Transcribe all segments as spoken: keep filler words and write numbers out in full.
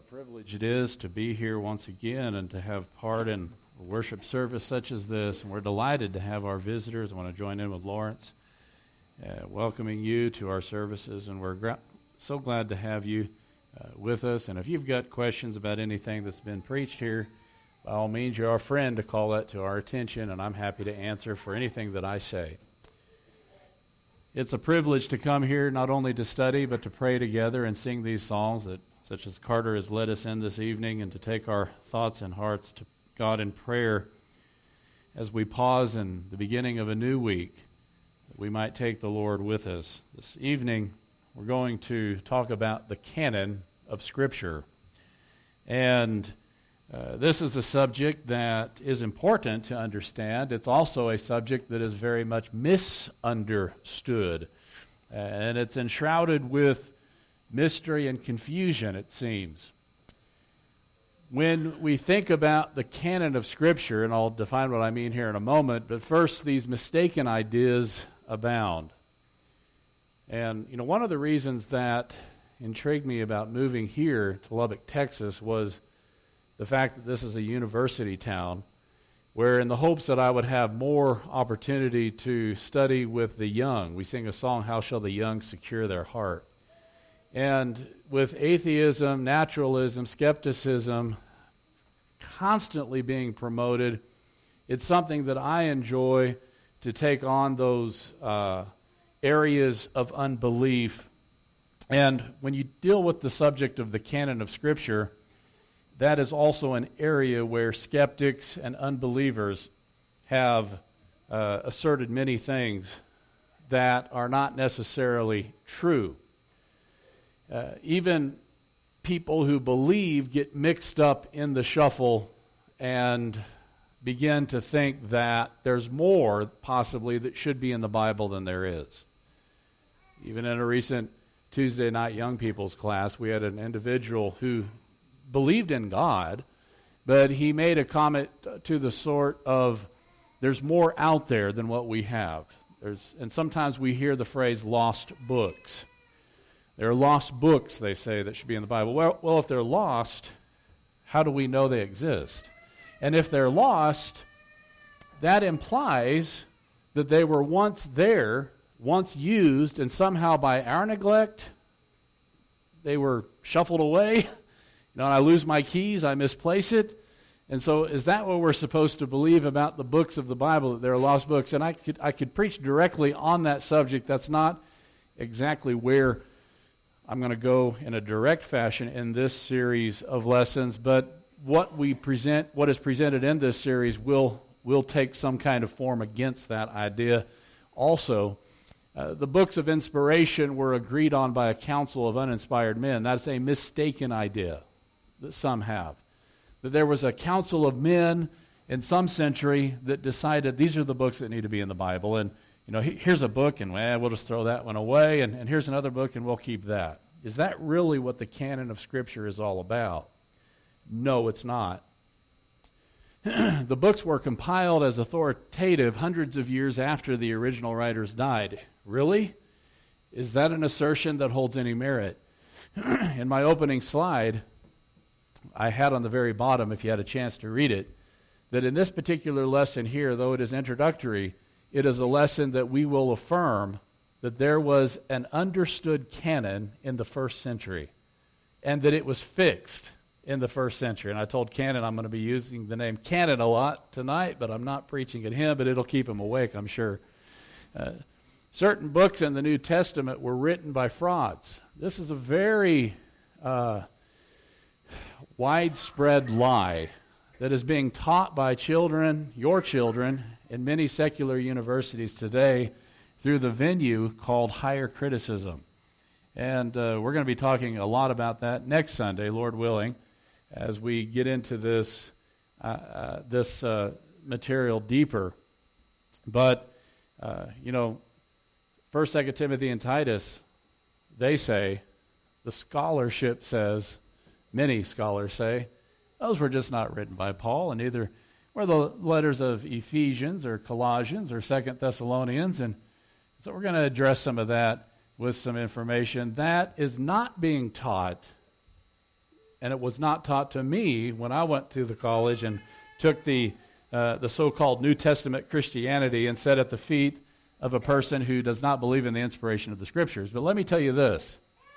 privilege it is to be here once again and to have part in a worship service such as this. And we're delighted to have our visitors. I want to join in with Lawrence, uh, welcoming you to our services. And we're gra- so glad to have you uh, with us. And if you've got questions about anything that's been preached here, by all means, you're our friend to call that to our attention, and I'm happy to answer for anything that I say. It's a privilege to come here not only to study, but to pray together and sing these songs that such as Carter has led us in this evening, and to take our thoughts and hearts to God in prayer as we pause in the beginning of a new week, that we might take the Lord with us. This evening, we're going to talk about the canon of Scripture. And uh, this is a subject that is important to understand. It's also a subject that is very much misunderstood. Uh, and it's enshrouded with mystery and confusion, it seems. When we think about the canon of Scripture, and I'll define what I mean here in a moment, but first, these mistaken ideas abound. And, you know, one of the reasons that intrigued me about moving here to Lubbock, Texas, was the fact that this is a university town, where in the hopes that I would have more opportunity to study with the young, we sing a song, "How Shall the Young Secure Their Heart?" And with atheism, naturalism, skepticism constantly being promoted, it's something that I enjoy to take on those uh, areas of unbelief. And when you deal with the subject of the canon of Scripture, that is also an area where skeptics and unbelievers have uh, asserted many things that are not necessarily true. Uh, even people who believe get mixed up in the shuffle and begin to think that there's more, possibly, that should be in the Bible than there is. Even in a recent Tuesday night young people's class, we had an individual who believed in God, but he made a comment to the sort of, there's more out there than what we have. There's, and sometimes we hear the phrase lost books. There are lost books, they say, that should be in the Bible. Well, well, if they're lost, how do we know they exist? And if they're lost, that implies that they were once there, once used, and somehow by our neglect, they were shuffled away. You know, and I lose my keys, I misplace it. And so is that what we're supposed to believe about the books of the Bible, that they're lost books? And I could, I could preach directly on that subject. That's not exactly where I'm going to go in a direct fashion in this series of lessons, but what we present, what is presented in this series will will take some kind of form against that idea. Also, uh, the books of inspiration were agreed on by a council of uninspired men. That's a mistaken idea that some have. That there was a council of men in some century that decided these are the books that need to be in the Bible, and you know, here's a book, and well, we'll just throw that one away, and, and here's another book, and we'll keep that. Is that really what the canon of Scripture is all about? No, it's not. The books were compiled as authoritative hundreds of years after the original writers died. Really? Is that an assertion that holds any merit? In my opening slide, I had on the very bottom, if you had a chance to read it, that in this particular lesson here, though it is introductory, it is a lesson that we will affirm that there was an understood canon in the first century and that it was fixed in the first century. And I told Cannon I'm going to be using the name Canon a lot tonight, but I'm not preaching at him, but it'll keep him awake, I'm sure. Uh, certain books in the New Testament were written by frauds. This is a very uh, widespread lie that is being taught by children, your children, in many secular universities today through the venue called higher criticism. And uh, we're going to be talking a lot about that next Sunday, Lord willing, as we get into this uh, uh, this uh, material deeper. But, uh, you know, First, Second Timothy, and Titus, they say, the scholarship says, many scholars say, those were just not written by Paul, and neither were the letters of Ephesians or Colossians or Second Thessalonians. And so we're going to address some of that with some information. That is not being taught and it was not taught to me when I went to the college and took the uh, the so-called New Testament Christianity and set at the feet of a person who does not believe in the inspiration of the Scriptures. But let me tell you this.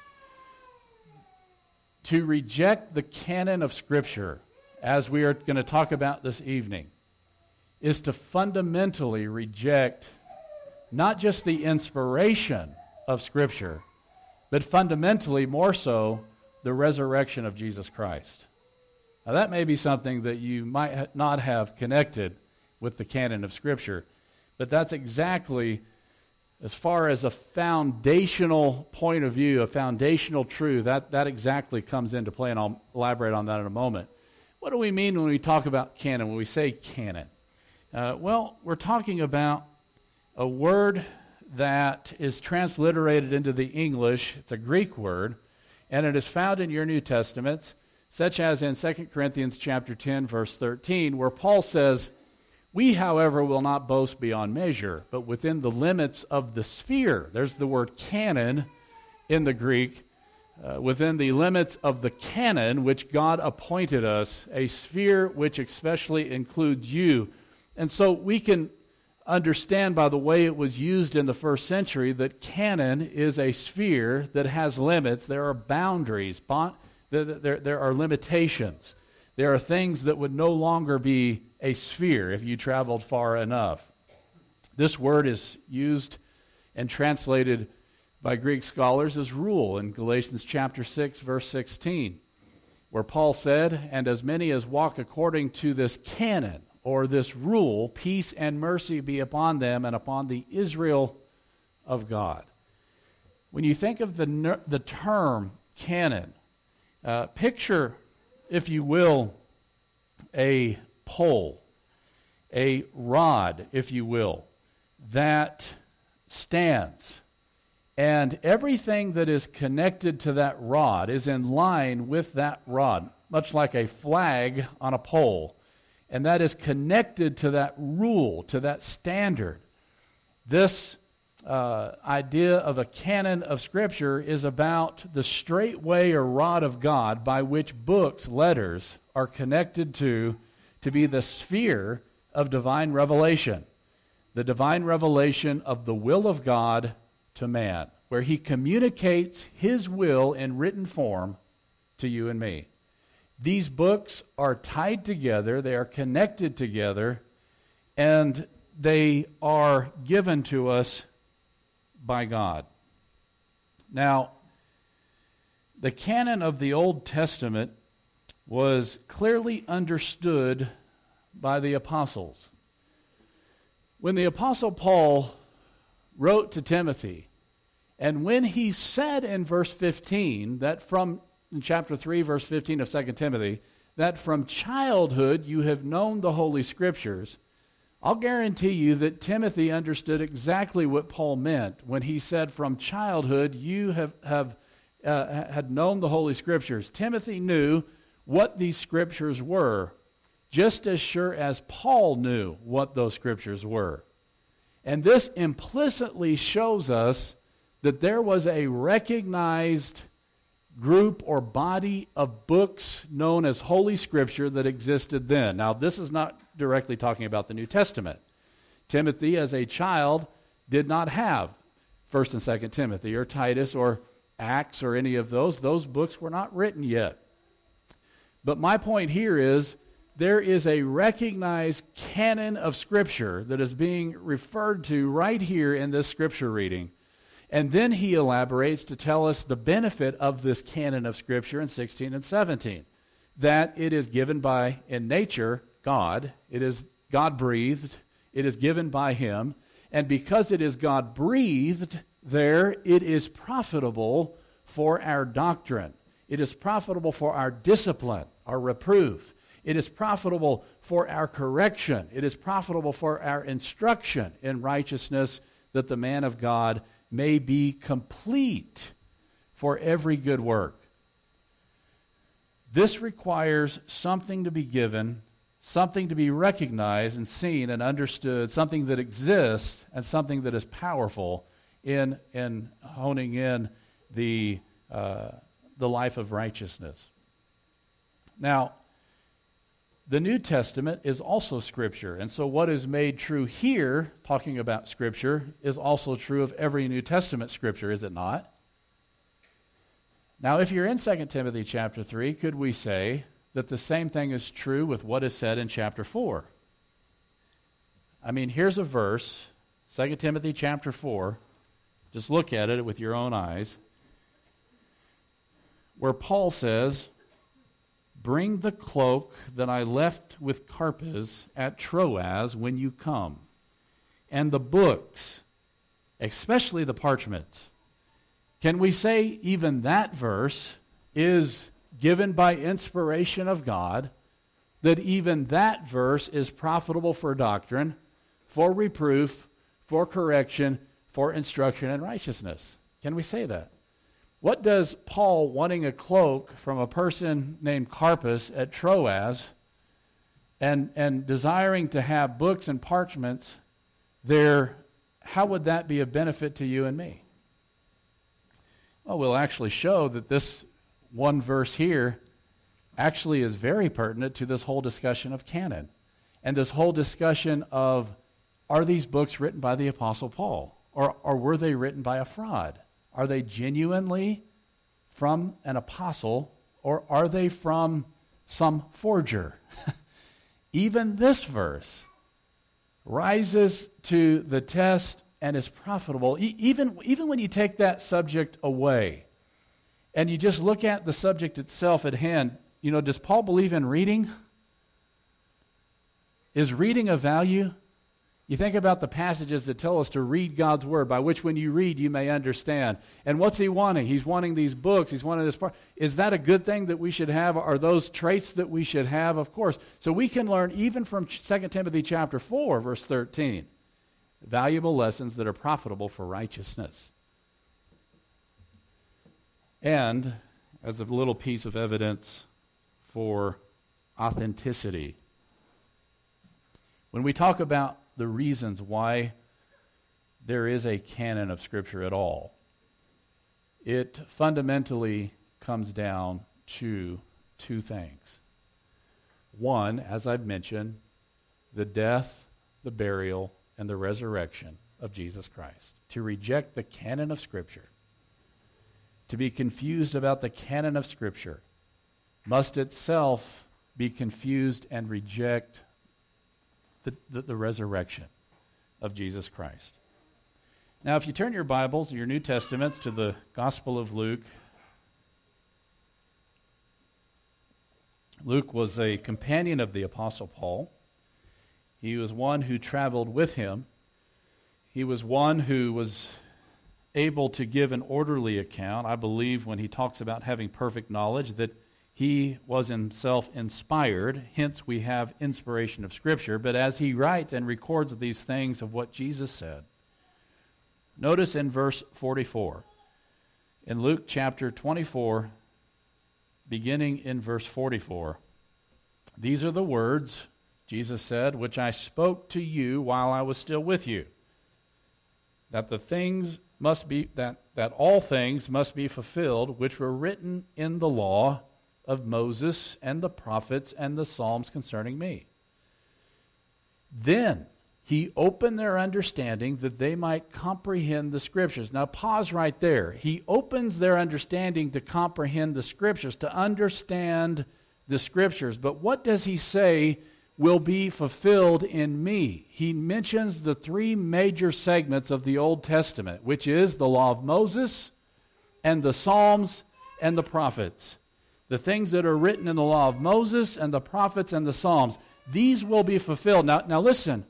To reject the canon of Scripture, as we are going to talk about this evening, is to fundamentally reject not just the inspiration of Scripture, but fundamentally more so the resurrection of Jesus Christ. Now that may be something that you might ha- not have connected with the canon of Scripture, but that's exactly, as far as a foundational point of view, a foundational truth, that, that exactly comes into play, and I'll elaborate on that in a moment. What do we mean when we talk about canon, when we say canon? Uh, well, we're talking about a word that is transliterated into the English. It's a Greek word, and it is found in your New Testaments, such as in Second Corinthians chapter ten, verse thirteen, where Paul says, "We, however, will not boast beyond measure, but within the limits of the sphere." There's the word canon in the Greek. Uh, within the limits of the canon which God appointed us, a sphere which especially includes you. And so we can understand by the way it was used in the first century that canon is a sphere that has limits. There are boundaries. Bon- there, there, there are limitations. There are things that would no longer be a sphere if you traveled far enough. This word is used and translated by Greek scholars as rule in Galatians chapter six, verse sixteen, where Paul said, "And as many as walk according to this canon," or this rule, "peace and mercy be upon them and upon the Israel of God." When you think of the, the term canon, uh, picture, if you will, a pole, a rod, if you will, that stands. And everything that is connected to that rod is in line with that rod, much like a flag on a pole. And that is connected to that rule, to that standard. This uh, idea of a canon of Scripture is about the straight way or rod of God by which books, letters, are connected to, to be the sphere of divine revelation. The divine revelation of the will of God to man, where he communicates his will in written form to you and me. These books are tied together, they are connected together, and they are given to us by God. Now, the canon of the Old Testament was clearly understood by the apostles. When the Apostle Paul wrote to Timothy, and when he said in verse fifteen, that from, in chapter three, verse fifteen of Second Timothy, that from childhood you have known the Holy Scriptures, I'll guarantee you that Timothy understood exactly what Paul meant when he said from childhood you have, have uh, had known the Holy Scriptures. Timothy knew what these Scriptures were, just as sure as Paul knew what those Scriptures were. And this implicitly shows us that there was a recognized group or body of books known as Holy Scripture that existed then. Now, this is not directly talking about the New Testament. Timothy, as a child, did not have First and Second Timothy or Titus or Acts or any of those. Those books were not written yet. But my point here is, there is a recognized canon of Scripture that is being referred to right here in this Scripture reading. And then he elaborates to tell us the benefit of this canon of Scripture in sixteen and seventeen. That it is given by, in nature, God. It is God-breathed. It is given by Him. And because it is God-breathed, there it is profitable for our doctrine. It is profitable for our discipline, our reproof. It is profitable for our correction. It is profitable for our instruction in righteousness, that the man of God may be complete for every good work. This requires something to be given, something to be recognized and seen and understood, something that exists and something that is powerful in, in honing in the, uh, the life of righteousness. Now, the New Testament is also Scripture, and so what is made true here, talking about Scripture, is also true of every New Testament Scripture, is it not? Now, if you're in Second Timothy chapter three, could we say that the same thing is true with what is said in chapter four? I mean, here's a verse, Second Timothy chapter four, just look at it with your own eyes, where Paul says, "Bring the cloak that I left with Carpus at Troas when you come, and the books, especially the parchments." Can we say even that verse is given by inspiration of God, that even that verse is profitable for doctrine, for reproof, for correction, for instruction in righteousness? Can we say that? What does Paul wanting a cloak from a person named Carpus at Troas and, and desiring to have books and parchments there, how would that be of benefit to you and me? Well, we'll actually show that this one verse here actually is very pertinent to this whole discussion of canon and this whole discussion of, are these books written by the Apostle Paul, or, or were they written by a fraud? Are they genuinely from an apostle, or are they from some forger? Even this verse rises to the test and is profitable, e- even, even when you take that subject away and you just look at the subject itself at hand. You know, does Paul believe in reading? Is reading of value? You think about the passages that tell us to read God's Word, by which when you read, you may understand. And what's he wanting? He's wanting these books. He's wanting this part. Is that a good thing that we should have? Are those traits that we should have? Of course. So we can learn even from Second Timothy chapter four, verse thirteen, valuable lessons that are profitable for righteousness. And as a little piece of evidence for authenticity, when we talk about the reasons why there is a canon of Scripture at all, it fundamentally comes down to two things. One, as I've mentioned, the death, the burial, and the resurrection of Jesus Christ. To reject the canon of Scripture, to be confused about the canon of Scripture, must itself be confused and reject The, the, the resurrection of Jesus Christ. Now, if you turn your Bibles, your New Testaments, to the Gospel of Luke, Luke was a companion of the Apostle Paul. He was one who traveled with him. He was one who was able to give an orderly account. I believe when he talks about having perfect knowledge that he was himself inspired, hence we have inspiration of Scripture. But as he writes and records these things of what Jesus said, notice in verse forty-four, in Luke chapter twenty-four, beginning in verse forty-four, these are the words, Jesus said, which I spoke to you while I was still with you, that the things must be, that, that all things must be fulfilled which were written in the law of Moses and the prophets and the Psalms concerning me. Then he opened their understanding that they might comprehend the Scriptures. Now pause right there. He opens their understanding to comprehend the Scriptures, to understand the Scriptures. But what does he say will be fulfilled in me? He mentions the three major segments of the Old Testament, which is the law of Moses and the Psalms and the prophets. The things that are written in the law of Moses and the prophets and the Psalms, these will be fulfilled. Now, now listen,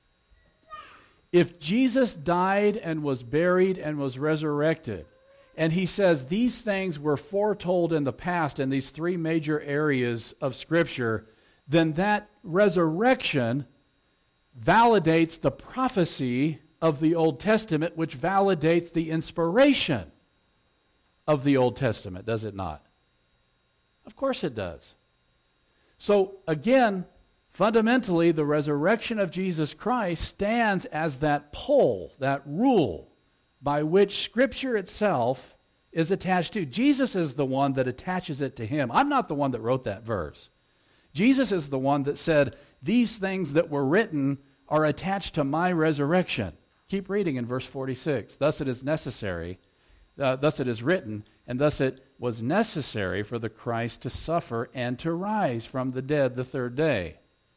if Jesus died and was buried and was resurrected, and he says these things were foretold in the past in these three major areas of Scripture, then that resurrection validates the prophecy of the Old Testament, which validates the inspiration of the Old Testament, does it not? Of course it does. So again, fundamentally, the resurrection of Jesus Christ stands as that pole, that rule, by which Scripture itself is attached to. Jesus is the one that attaches it to him. I'm not the one that wrote that verse. Jesus is the one that said, these things that were written are attached to my resurrection. Keep reading in verse forty-six. Thus it is necessary, uh, thus it is written, and thus it was necessary for the Christ to suffer and to rise from the dead the third day.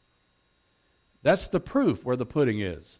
That's the proof where the pudding is.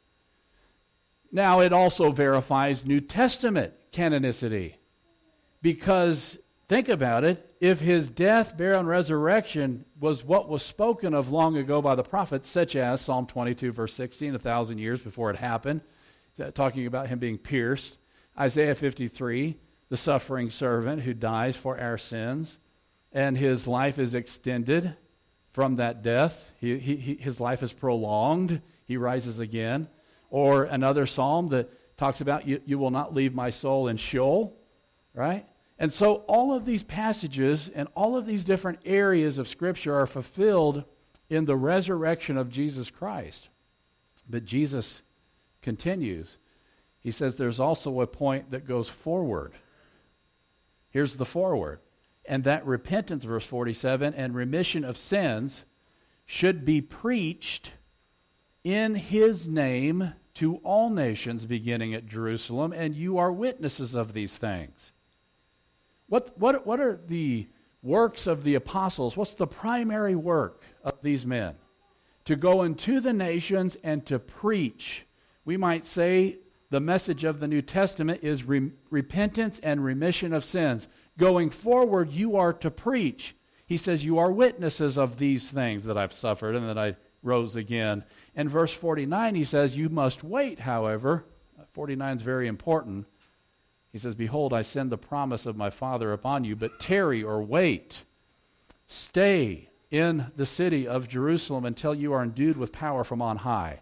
Now it also verifies New Testament canonicity. Because, think about it, if his death, burial, and resurrection was what was spoken of long ago by the prophets, such as Psalm twenty-two, verse sixteen, a thousand years before it happened, talking about him being pierced, Isaiah fifty-three, the suffering servant who dies for our sins, and his life is extended from that death. He, he, he, his life is prolonged. He rises again. Or another psalm that talks about, you, you will not leave my soul in Sheol, right? And so all of these passages and all of these different areas of Scripture are fulfilled in the resurrection of Jesus Christ. But Jesus continues. He says there's also a point that goes forward. Here's the forward. And that repentance, verse forty-seven, and remission of sins should be preached in his name to all nations, beginning at Jerusalem, and you are witnesses of these things. What, what, what are the works of the apostles? What's the primary work of these men? To go into the nations and to preach. We might say the message of the New Testament is re- repentance and remission of sins. Going forward, you are to preach. He says, you are witnesses of these things that I've suffered and that I rose again. And verse forty-nine, he says, you must wait, however. forty-nine is very important. He says, behold, I send the promise of my Father upon you, but tarry or wait. Stay in the city of Jerusalem until you are endued with power from on high.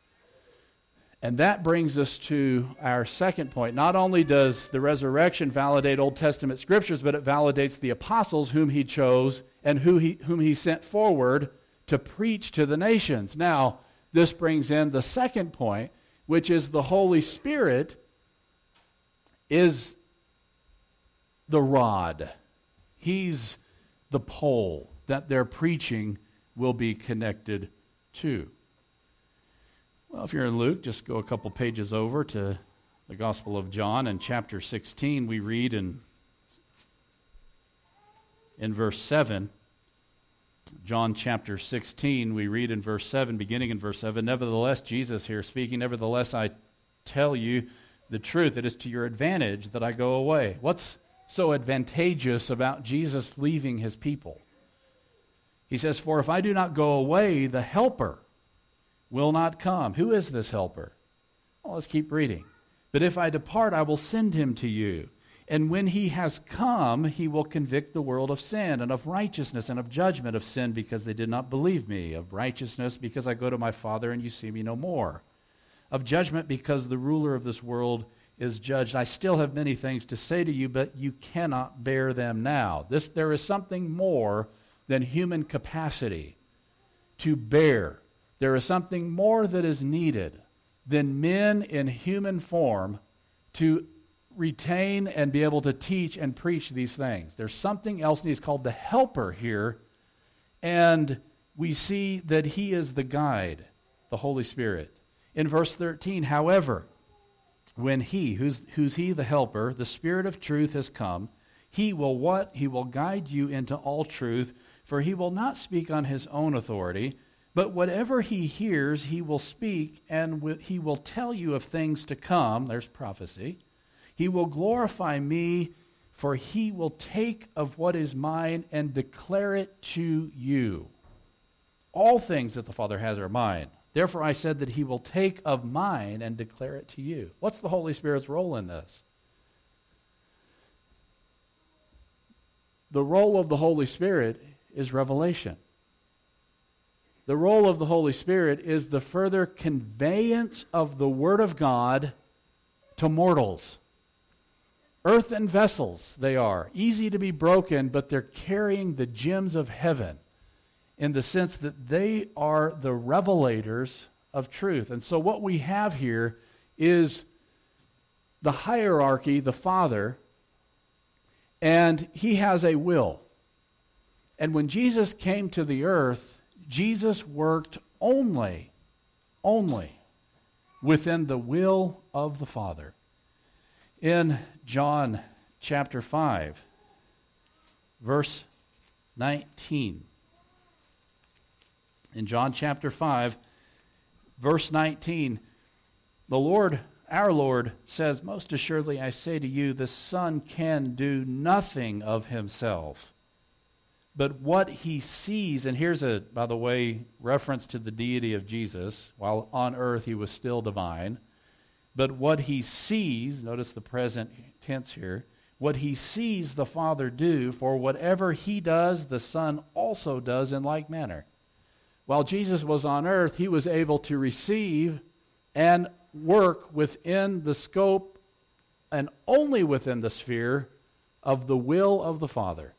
And that brings us to our second point. Not only does the resurrection validate Old Testament scriptures, but it validates the apostles whom he chose and who he, whom he sent forward to preach to the nations. Now, this brings in the second point, which is the Holy Spirit is the rod. He's the pole that their preaching will be connected to. Well, if you're in Luke, just go a couple pages over to the Gospel of John. In chapter sixteen, we read in, in verse seven, John chapter sixteen, we read in verse seven, beginning in verse seven, nevertheless, Jesus here speaking, nevertheless, I tell you the truth, it is to your advantage that I go away. What's so advantageous about Jesus leaving his people? He says, for if I do not go away, the Helper will not come. Who is this Helper? Well, let's keep reading. But if I depart, I will send him to you. And when he has come, he will convict the world of sin and of righteousness and of judgment, of sin because they did not believe me, of righteousness because I go to my Father and you see me no more, of judgment because the ruler of this world is judged. I still have many things to say to you, but you cannot bear them now. This, there is something more than human capacity to bear. There is something more that is needed than men in human form to retain and be able to teach and preach these things. There's something else needs called the Helper here, and we see that he is the guide, the Holy Spirit. In verse thirteen, however, when he, who's, who's he, the Helper, the Spirit of truth has come, he will what? He will guide you into all truth, for he will not speak on his own authority, but whatever he hears, he will speak, and w- he will tell you of things to come. There's prophecy. He will glorify me, for he will take of what is mine and declare it to you. All things that the Father has are mine. Therefore I said that he will take of mine and declare it to you. What's the Holy Spirit's role in this? The role of the Holy Spirit is revelation. The role of the Holy Spirit is the further conveyance of the Word of God to mortals. Earthen vessels they are, easy to be broken, but they're carrying the gems of heaven in the sense that they are the revelators of truth. And so what we have here is the hierarchy, the Father, And he has a will. And when Jesus came to the earth, Jesus worked only, only within the will of the Father. In John chapter five, verse nineteen. In John chapter five, verse nineteen, the Lord, our Lord, says, "Most assuredly I say to you, the Son can do nothing of himself, but what he sees," and here's a, by the way, reference to the deity of Jesus. While on earth he was still divine. "But what he sees," notice the present tense here, "what he sees the Father do, for whatever he does, the Son also does in like manner." While Jesus was on earth, he was able to receive and work within the scope and only within the sphere of the will of the Father.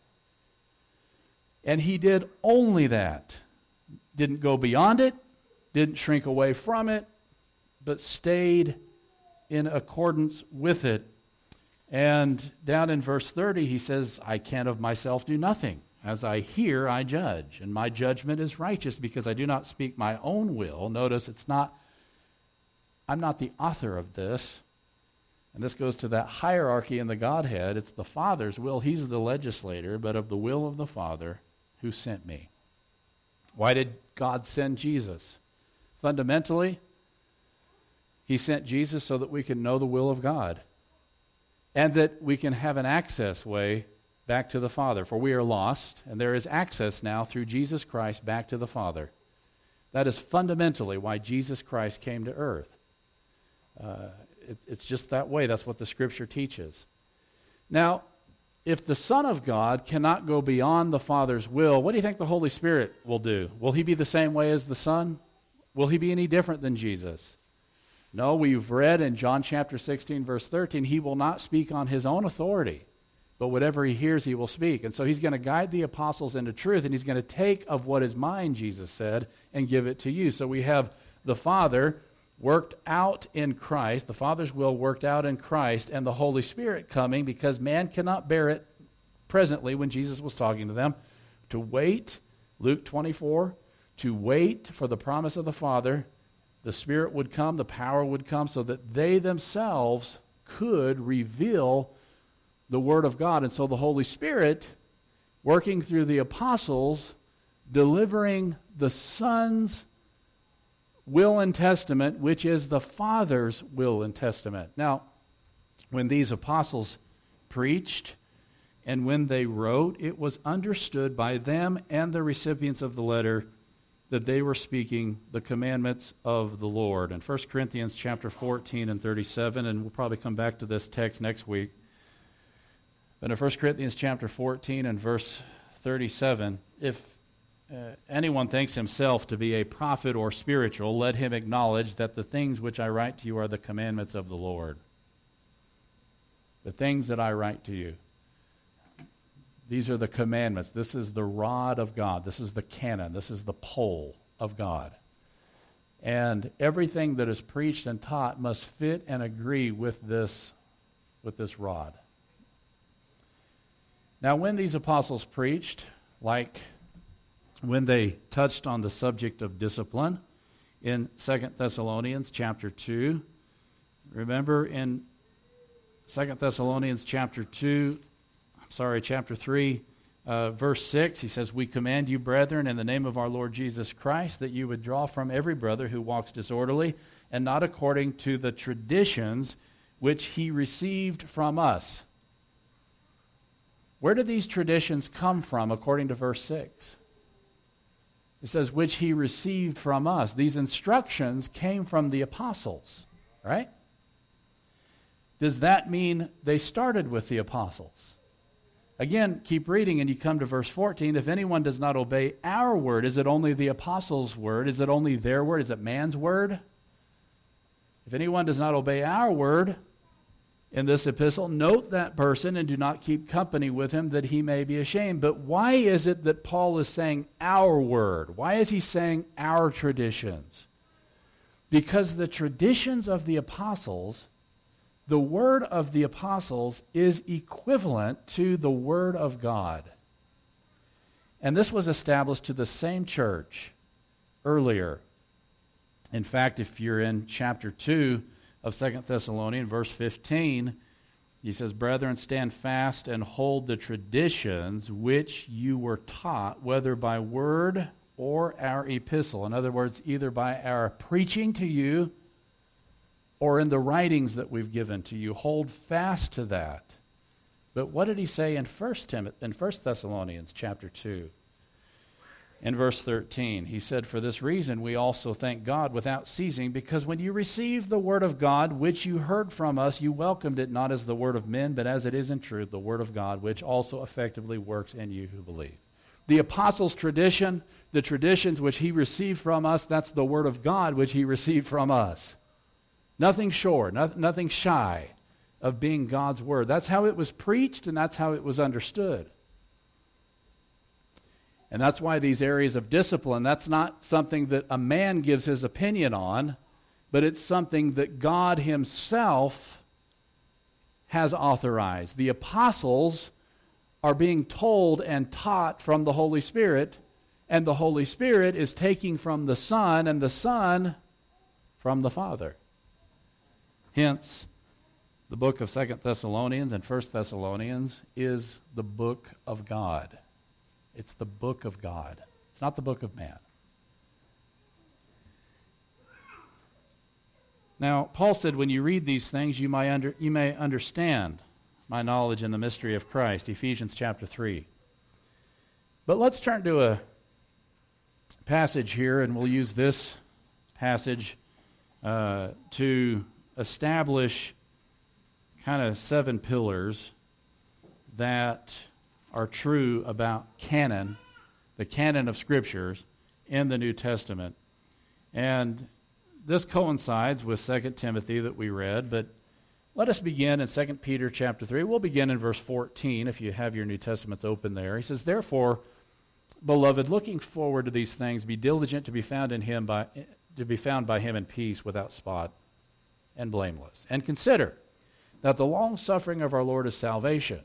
And he did only that. Didn't go beyond it, didn't shrink away from it, but stayed in accordance with it. And down in verse thirty, he says, "I can of myself do nothing. As I hear, I judge, and my judgment is righteous, because I do not speak my own will." Notice it's not, I'm not the author of this. And this goes to that hierarchy in the Godhead. It's the Father's will. He's the legislator, but of the will of the Father who sent me. Why did God send Jesus? Fundamentally, he sent Jesus so that we can know the will of God and that we can have an access way back to the Father. For we are lost, and there is access now through Jesus Christ back to the Father. That is fundamentally why Jesus Christ came to earth. Uh, it, it's just that way. That's what the Scripture teaches. Now, if the Son of God cannot go beyond the Father's will, what do you think the Holy Spirit will do? Will he be the same way as the Son? Will he be any different than Jesus? No, we've read in John chapter sixteen, verse thirteen, he will not speak on his own authority, but whatever he hears, he will speak. And so he's going to guide the apostles into truth, and he's going to take of what is mine, Jesus said, and give it to you. So we have the Father worked out in Christ, the Father's will worked out in Christ, and the Holy Spirit coming, because man cannot bear it presently when Jesus was talking to them, to wait, Luke twenty-four, to wait for the promise of the Father. The Spirit would come, the power would come, so that they themselves could reveal the Word of God. And so the Holy Spirit, working through the apostles, delivering the Son's will and testament, which is the Father's will and testament. Now, when these apostles preached and when they wrote, it was understood by them and the recipients of the letter that they were speaking the commandments of the Lord. In First Corinthians chapter fourteen and thirty-seven, and we'll probably come back to this text next week, but in First Corinthians chapter fourteen and verse thirty-seven, if uh, anyone thinks himself to be a prophet or spiritual, let him acknowledge that the things which I write to you are the commandments of the Lord. The things that I write to you. These are the commandments. This is the rod of God. This is the canon. This is the pole of God. And everything that is preached and taught must fit and agree with this, with this rod. Now, when these apostles preached, like when they touched on the subject of discipline in Second Thessalonians chapter two, remember in Second Thessalonians chapter two, sorry, chapter three, uh, verse six, he says, "We command you, brethren, in the name of our Lord Jesus Christ, that you withdraw from every brother who walks disorderly and not according to the traditions which he received from us." Where do these traditions come from according to verse six? It says, which he received from us. These instructions came from the apostles, right? Does that mean they started with the apostles? Again, keep reading and you come to verse fourteen. "If anyone does not obey our word," is it only the apostles' word? Is it only their word? Is it man's word? "If anyone does not obey our word in this epistle, note that person and do not keep company with him, that he may be ashamed." But why is it that Paul is saying our word? Why is he saying our traditions? Because the traditions of the apostles the word of the apostles is equivalent to the word of God. And this was established to the same church earlier. In fact, if you're in chapter two of Second Thessalonians, verse fifteen, he says, "Brethren, stand fast and hold the traditions which you were taught, whether by word or our epistle." In other words, either by our preaching to you or in the writings that we've given to you. Hold fast to that. But what did he say in First Timothy, in First Thessalonians chapter two? In verse thirteen, he said, "For this reason we also thank God without ceasing, because when you received the word of God, which you heard from us, you welcomed it not as the word of men, but as it is in truth, the word of God, which also effectively works in you who believe." The apostles' tradition, the traditions which he received from us, that's the word of God which he received from us. Nothing short, no, nothing shy of being God's word. That's how it was preached, and that's how it was understood. And that's why these areas of discipline, that's not something that a man gives his opinion on, but it's something that God himself has authorized. The apostles are being told and taught from the Holy Spirit, and the Holy Spirit is taking from the Son, and the Son from the Father. Hence, the book of Second Thessalonians and First Thessalonians is the book of God. It's the book of God. It's not the book of man. Now, Paul said, when you read these things, you may, under, you may understand my knowledge in the mystery of Christ, Ephesians chapter three. But let's turn to a passage here, and we'll use this passage uh, to establish kind of seven pillars that are true about canon, the canon of Scriptures in the New Testament. And this coincides with Second Timothy that we read, but let us begin in Second Peter chapter three. We'll begin in verse fourteen, if you have your New Testaments open there. He says, "Therefore, beloved, looking forward to these things, be diligent to be found in him by to be found by him in peace, without spot and blameless. And consider that the long suffering of our Lord is salvation."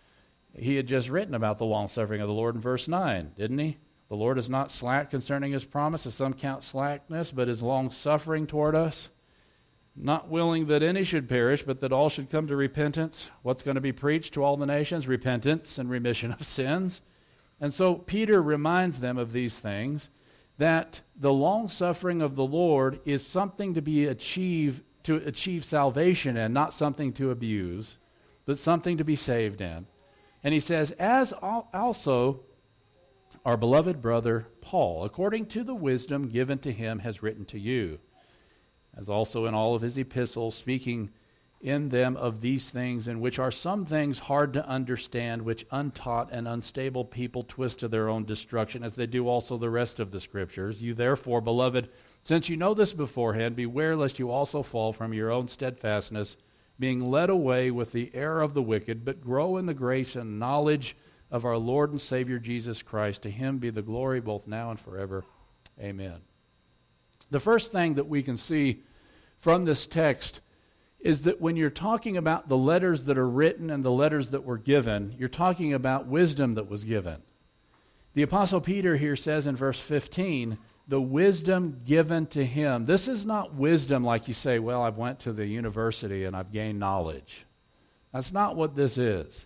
He had just written about the long-suffering of the Lord in verse nine, didn't he? "The Lord is not slack concerning his promise, as some count slackness, but is long-suffering toward us, not willing that any should perish, but that all should come to repentance." What's going to be preached to all the nations? Repentance and remission of sins. And so Peter reminds them of these things, that the long-suffering of the Lord is something to be achieved, to achieve salvation in, not something to abuse, but something to be saved in. And he says, "As also our beloved brother Paul, according to the wisdom given to him, has written to you, as also in all of his epistles, speaking in them of these things, in which are some things hard to understand, which untaught and unstable people twist to their own destruction, as they do also the rest of the Scriptures. You therefore, beloved, since you know this beforehand, beware lest you also fall from your own steadfastness, being led away with the error of the wicked, but grow in the grace and knowledge of our Lord and Savior Jesus Christ. To him be the glory both now and forever. Amen." The first thing that we can see from this text is that when you're talking about the letters that are written and the letters that were given, you're talking about wisdom that was given. The Apostle Peter here says in verse fifteen, the wisdom given to him. This is not wisdom like you say, well, I've went to the university and I've gained knowledge. That's not what this is.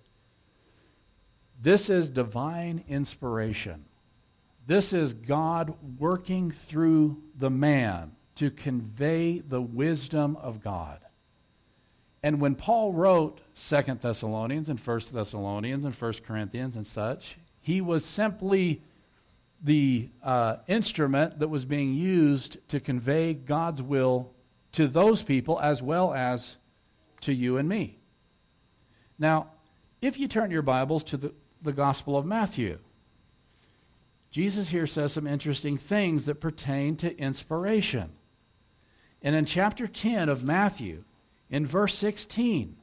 This is divine inspiration. This is God working through the man to convey the wisdom of God. And when Paul wrote Second Thessalonians and First Thessalonians and First Corinthians and such, he was simply the uh, instrument that was being used to convey God's will to those people as well as to you and me. Now, if you turn your Bibles to the, the Gospel of Matthew, Jesus here says some interesting things that pertain to inspiration. And in chapter ten of Matthew, in verse sixteen,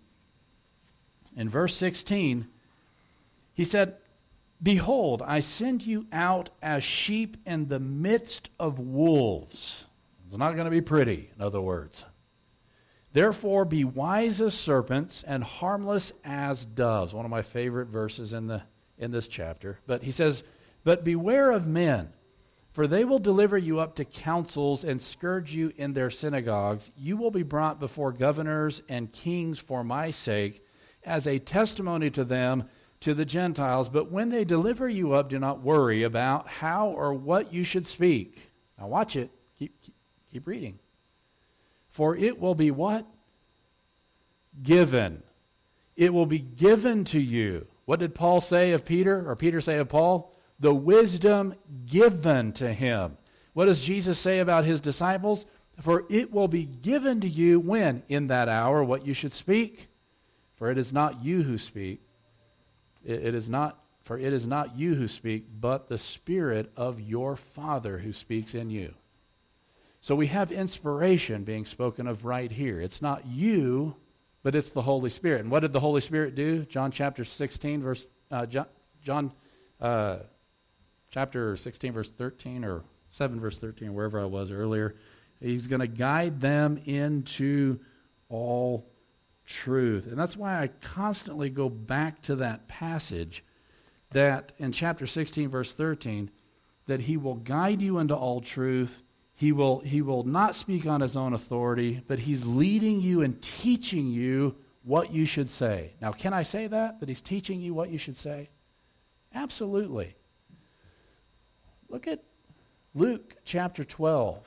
in verse sixteen, he said, "Behold, I send you out as sheep in the midst of wolves." It's not going to be pretty, in other words. Therefore be wise as serpents and harmless as doves. One of my favorite verses in the in this chapter. But he says, but beware of men, for they will deliver you up to councils and scourge you in their synagogues. You will be brought before governors and kings for my sake, as a testimony to them, to the Gentiles. But when they deliver you up, do not worry about how or what you should speak. Now watch it. Keep, keep, keep reading. For it will be what? Given. It will be given to you. What did Paul say of Peter, or Peter say of Paul? The wisdom given to him. What does Jesus say about his disciples? For it will be given to you when? In that hour, what you should speak. For it is not you who speak. It, it is not, for it is not you who speak, but the Spirit of your Father who speaks in you. So we have inspiration being spoken of right here. It's not you, but it's the Holy Spirit. And what did the Holy Spirit do? John chapter sixteen, verse uh, John, John uh, chapter sixteen, verse thirteen, or seven, verse thirteen, wherever I was earlier. He's going to guide them into all truth. And that's why I constantly go back to that passage that in chapter sixteen, verse thirteen, that he will guide you into all truth. He will, he will not speak on his own authority, but he's leading you and teaching you what you should say. Now, can I say that? That he's teaching you what you should say? Absolutely. Look at Luke chapter twelve.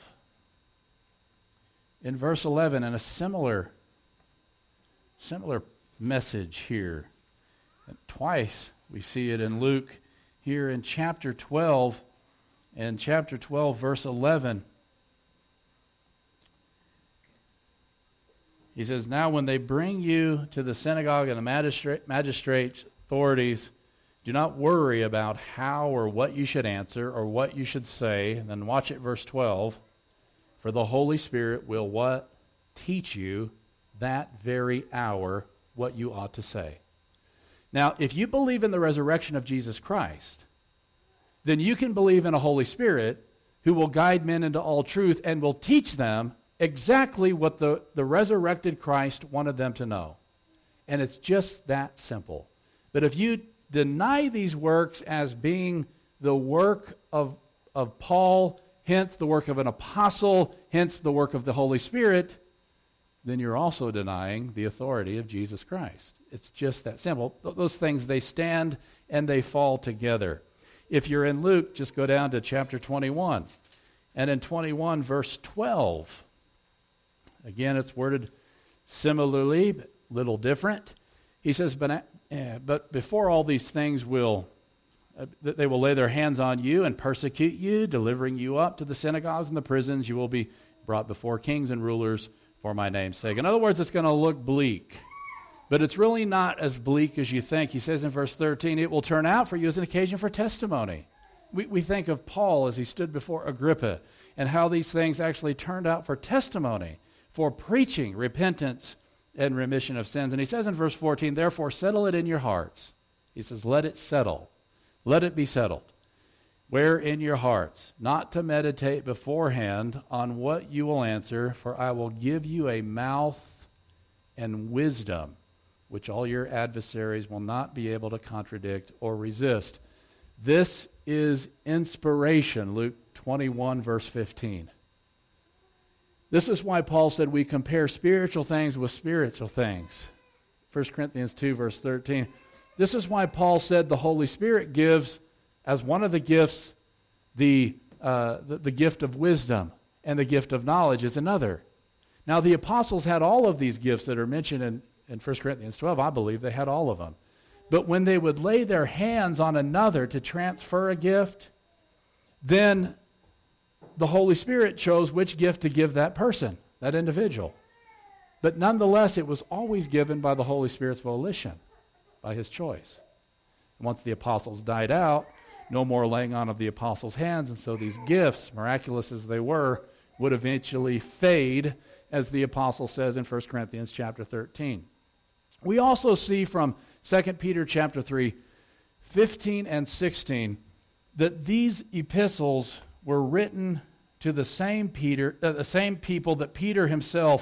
In verse eleven, and a similar, similar message here. And twice we see it in Luke here in chapter twelve. In chapter twelve, verse eleven, he says, now when they bring you to the synagogue and the magistrate, magistrates, authorities, do not worry about how or what you should answer or what you should say. And then watch it, verse twelve. For the Holy Spirit will what? Teach you that very hour what you ought to say. Now, if you believe in the resurrection of Jesus Christ, then you can believe in a Holy Spirit who will guide men into all truth and will teach them exactly what the, the resurrected Christ wanted them to know. And it's just that simple. But if you deny these works as being the work of, of Paul, hence the work of an apostle, hence the work of the Holy Spirit, then you're also denying the authority of Jesus Christ. It's just that simple. Those things, they stand and they fall together. If you're in Luke, just go down to chapter twenty-one. And in twenty-one, verse twelve, again, it's worded similarly, but a little different. He says, but, uh, but before all these things will, uh, they will lay their hands on you and persecute you, delivering you up to the synagogues and the prisons. You will be brought before kings and rulers for my name's sake. In other words, it's going to look bleak. But it's really not as bleak as you think. He says in verse thirteen, it will turn out for you as an occasion for testimony. We, we think of Paul as he stood before Agrippa and how these things actually turned out for testimony, for preaching repentance and remission of sins. And he says in verse fourteen, therefore settle it in your hearts. He says, let it settle. Let it be settled. Where in your hearts? Not to meditate beforehand on what you will answer, for I will give you a mouth and wisdom, which all your adversaries will not be able to contradict or resist. This is inspiration, Luke twenty-one, verse fifteen. This is why Paul said we compare spiritual things with spiritual things. First Corinthians two, verse thirteen. This is why Paul said the Holy Spirit gives, as one of the gifts, the, uh, the, the gift of wisdom, and the gift of knowledge is another. Now, the apostles had all of these gifts that are mentioned in In First Corinthians twelve, I believe they had all of them. But when they would lay their hands on another to transfer a gift, then the Holy Spirit chose which gift to give that person, that individual. But nonetheless, it was always given by the Holy Spirit's volition, by his choice. And once the apostles died out, no more laying on of the apostles' hands, and so these gifts, miraculous as they were, would eventually fade, as the apostle says in First Corinthians chapter thirteen. We also see from Second Peter chapter three, fifteen and sixteen, that these epistles were written to the same Peter, uh, the same people that Peter himself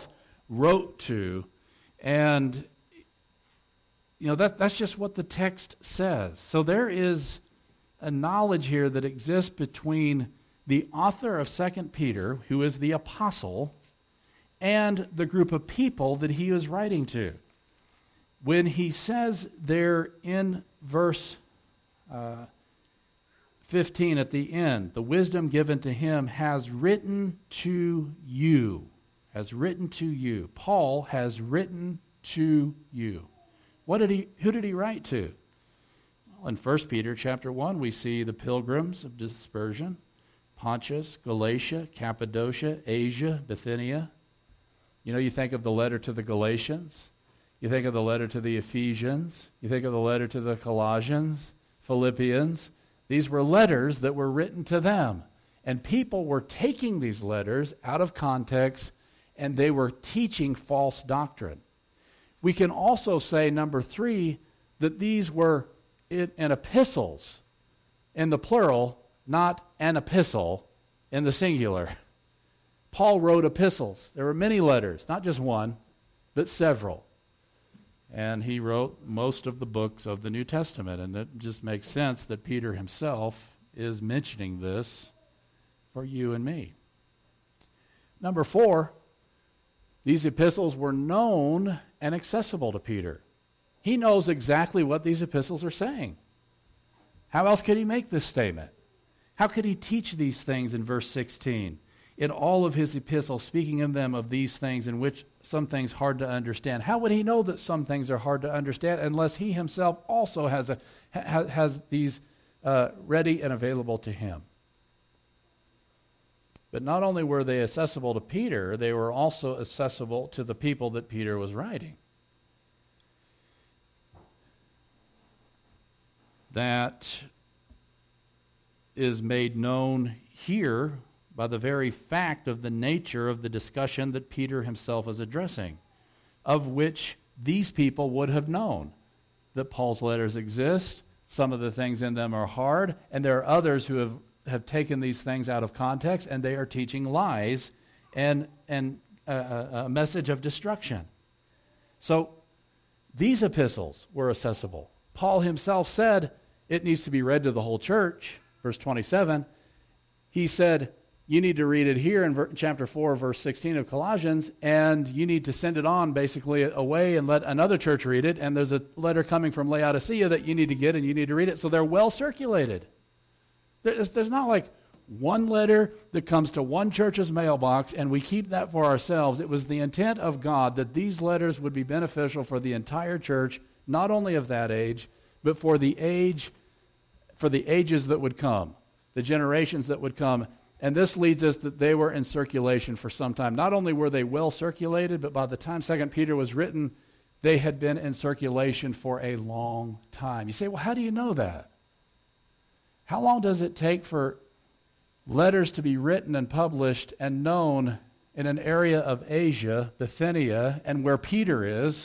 wrote to. And, you know, that, that's just what the text says. So there is a knowledge here that exists between the author of Second Peter, who is the apostle, and the group of people that he is writing to. When he says there in verse uh, fifteen at the end, the wisdom given to him has written to you. Has written to you. Paul has written to you. What did he? Who did he write to? Well, in First Peter chapter one, we see the pilgrims of dispersion, Pontus, Galatia, Cappadocia, Asia, Bithynia. You know, you think of the letter to the Galatians. You think of the letter to the Ephesians. You think of the letter to the Colossians, Philippians. These were letters that were written to them. And people were taking these letters out of context, and they were teaching false doctrine. We can also say, number three, that these were in, in epistles in the plural, not an epistle in the singular. Paul wrote epistles. There were many letters, not just one, but several. And he wrote most of the books of the New Testament, and it just makes sense that Peter himself is mentioning this for you and me. Number four, these epistles were known and accessible to Peter. He knows exactly what these epistles are saying. How else could he make this statement? How could he teach these things in verse sixteen? In all of his epistles, speaking of them of these things in which some things hard to understand. How would he know that some things are hard to understand unless he himself also has a ha, has these uh, ready and available to him? But not only were they accessible to Peter, they were also accessible to the people that Peter was writing. That is made known here by the very fact of the nature of the discussion that Peter himself is addressing, of which these people would have known that Paul's letters exist. Some of the things in them are hard, and there are others who have, have taken these things out of context, and they are teaching lies and, and a, a message of destruction. So these epistles were accessible. Paul himself said it needs to be read to the whole church. Verse twenty-seven, he said, you need to read it here in ver- chapter four, verse sixteen of Colossians, and you need to send it on basically away and let another church read it, and there's a letter coming from Laodicea that you need to get and you need to read it. So they're well circulated. There's, there's not like one letter that comes to one church's mailbox and we keep that for ourselves. It was the intent of God that these letters would be beneficial for the entire church, not only of that age, but for the age, for the ages that would come, the generations that would come. And this leads us that they were in circulation for some time. Not only were they well circulated, but by the time Second Peter was written, they had been in circulation for a long time. You say, well, how do you know that? How long does it take for letters to be written and published and known in an area of Asia, Bithynia, and where Peter is,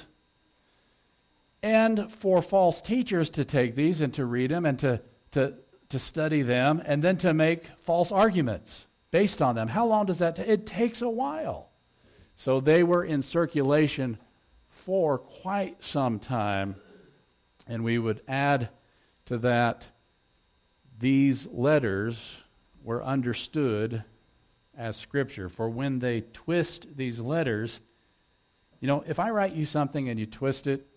and for false teachers to take these and to read them and to, to, to study them and then to make false arguments based on them? How long does that take? It takes a while. So they were in circulation for quite some time, and we would add to that these letters were understood as Scripture. For when they twist these letters, you know, if I write you something and you twist it,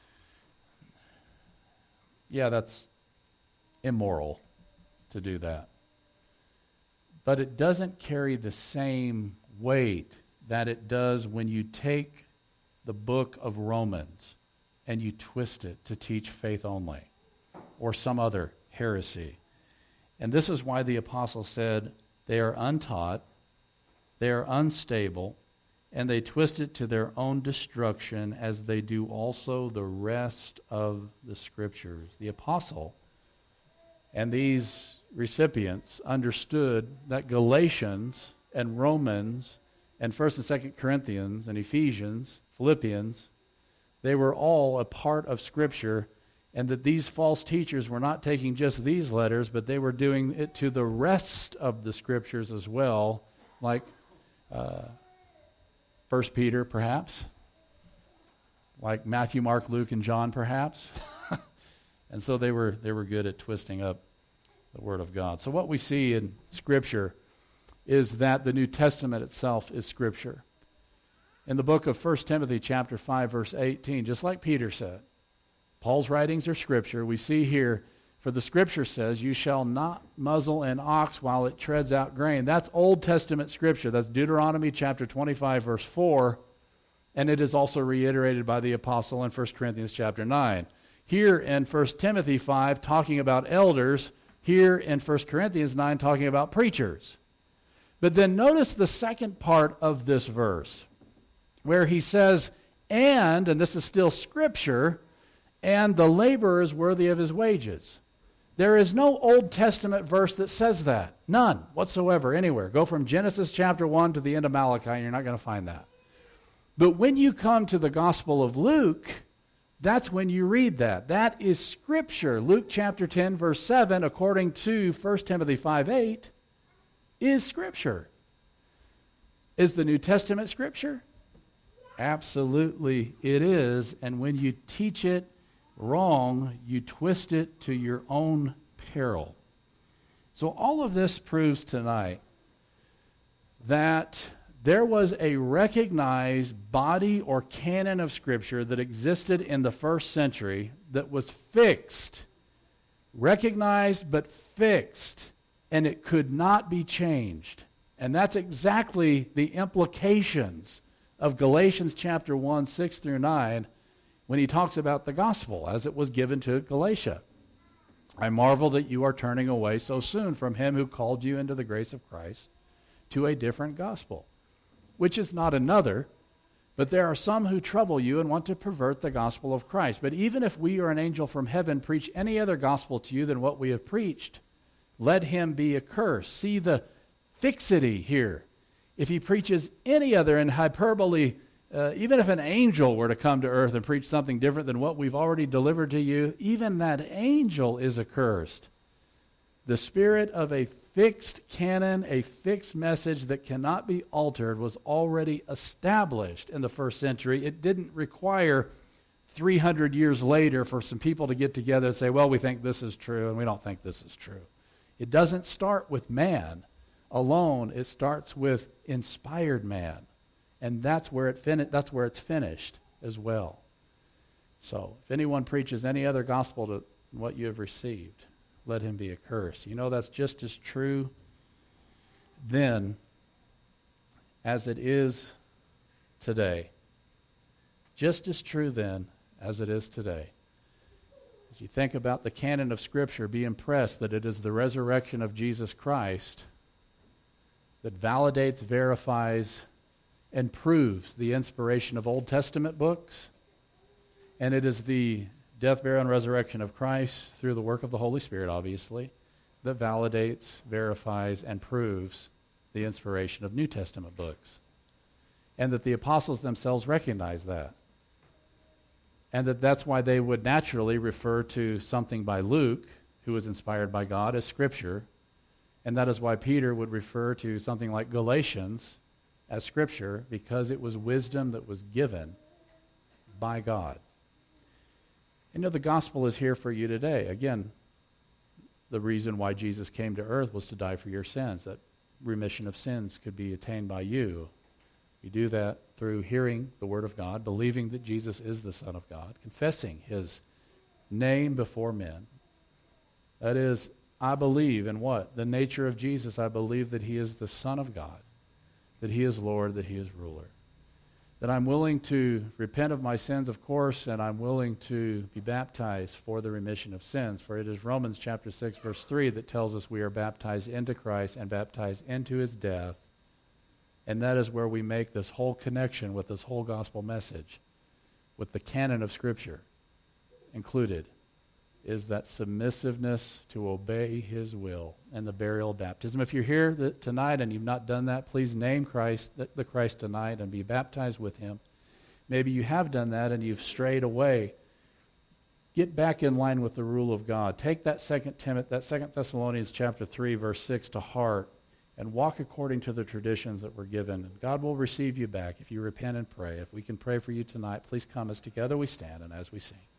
yeah, that's immoral to do that. But it doesn't carry the same weight that it does when you take the book of Romans and you twist it to teach faith only or some other heresy. And this is why the apostle said they are untaught, they are unstable, and they twist it to their own destruction, as they do also the rest of the Scriptures. The apostle and these recipients understood that Galatians and Romans and First and Second Corinthians and Ephesians, Philippians, they were all a part of Scripture, and that these false teachers were not taking just these letters, but they were doing it to the rest of the Scriptures as well, like uh, First Peter, perhaps. Like Matthew, Mark, Luke, and John, perhaps. And so they were they were good at twisting up the Word of God. So what we see in Scripture is that the New Testament itself is Scripture. In the book of First Timothy chapter five, verse eighteen, just like Peter said, Paul's writings are Scripture. We see here, for the Scripture says, you shall not muzzle an ox while it treads out grain. That's Old Testament Scripture. That's Deuteronomy chapter twenty-five, verse four. And it is also reiterated by the apostle in First Corinthians chapter nine. Here in First Timothy five, talking about elders. Here in First Corinthians nine, talking about preachers. But then notice the second part of this verse, where he says, and, and this is still Scripture, and the laborer is worthy of his wages. There is no Old Testament verse that says that. None whatsoever, anywhere. Go from Genesis chapter one to the end of Malachi, and you're not going to find that. But when you come to the Gospel of Luke, that's when you read that. That is Scripture. Luke chapter ten, verse seven, according to First Timothy five eight, is Scripture. Is the New Testament Scripture? Absolutely it is. And when you teach it wrong, you twist it to your own peril. So all of this proves tonight that there was a recognized body or canon of Scripture that existed in the first century that was fixed, recognized but fixed, and it could not be changed. And that's exactly the implications of Galatians chapter one, six through nine, when he talks about the gospel as it was given to Galatia. I marvel that you are turning away so soon from him who called you into the grace of Christ to a different gospel, which is not another, but there are some who trouble you and want to pervert the gospel of Christ. But even if we or an angel from heaven preach any other gospel to you than what we have preached, let him be accursed. See the fixity here. If he preaches any other in hyperbole, uh, even if an angel were to come to earth and preach something different than what we've already delivered to you, even that angel is accursed. The spirit of a fixed canon, a fixed message that cannot be altered, was already established in the first century. It didn't require three hundred years later for some people to get together and say, well, we think this is true and we don't think this is true. It doesn't start with man alone. It starts with inspired man. And that's where it fin- that's where it's finished as well. So if anyone preaches any other gospel to what you have received, let him be accursed. You know, that's just as true then as it is today. Just as true then as it is today. As you think about the canon of Scripture, be impressed that it is the resurrection of Jesus Christ that validates, verifies, and proves the inspiration of Old Testament books. And it is the death, burial, and resurrection of Christ through the work of the Holy Spirit, obviously, that validates, verifies, and proves the inspiration of New Testament books. And that the apostles themselves recognize that. And that that's why they would naturally refer to something by Luke, who was inspired by God, as Scripture. And that is why Peter would refer to something like Galatians as Scripture, because it was wisdom that was given by God. You know, the gospel is here for you today. Again, the reason why Jesus came to earth was to die for your sins, that remission of sins could be attained by you. You do that through hearing the Word of God, believing that Jesus is the Son of God, confessing His name before men. That is, I believe in what? The nature of Jesus. I believe that He is the Son of God, that He is Lord, that He is ruler. That I'm willing to repent of my sins, of course, and I'm willing to be baptized for the remission of sins. For it is Romans chapter six, verse three that tells us we are baptized into Christ and baptized into His death. And that is where we make this whole connection with this whole gospel message, with the canon of Scripture included, is that submissiveness to obey His will and the burial of baptism. If you're here th- tonight and you've not done that, please name Christ, the, the Christ tonight, and be baptized with Him. Maybe you have done that and you've strayed away. Get back in line with the rule of God. Take that Second Timothy, that Second Thessalonians chapter three, verse six to heart, and walk according to the traditions that were given. And God will receive you back if you repent and pray. If we can pray for you tonight, please come as together we stand and as we sing.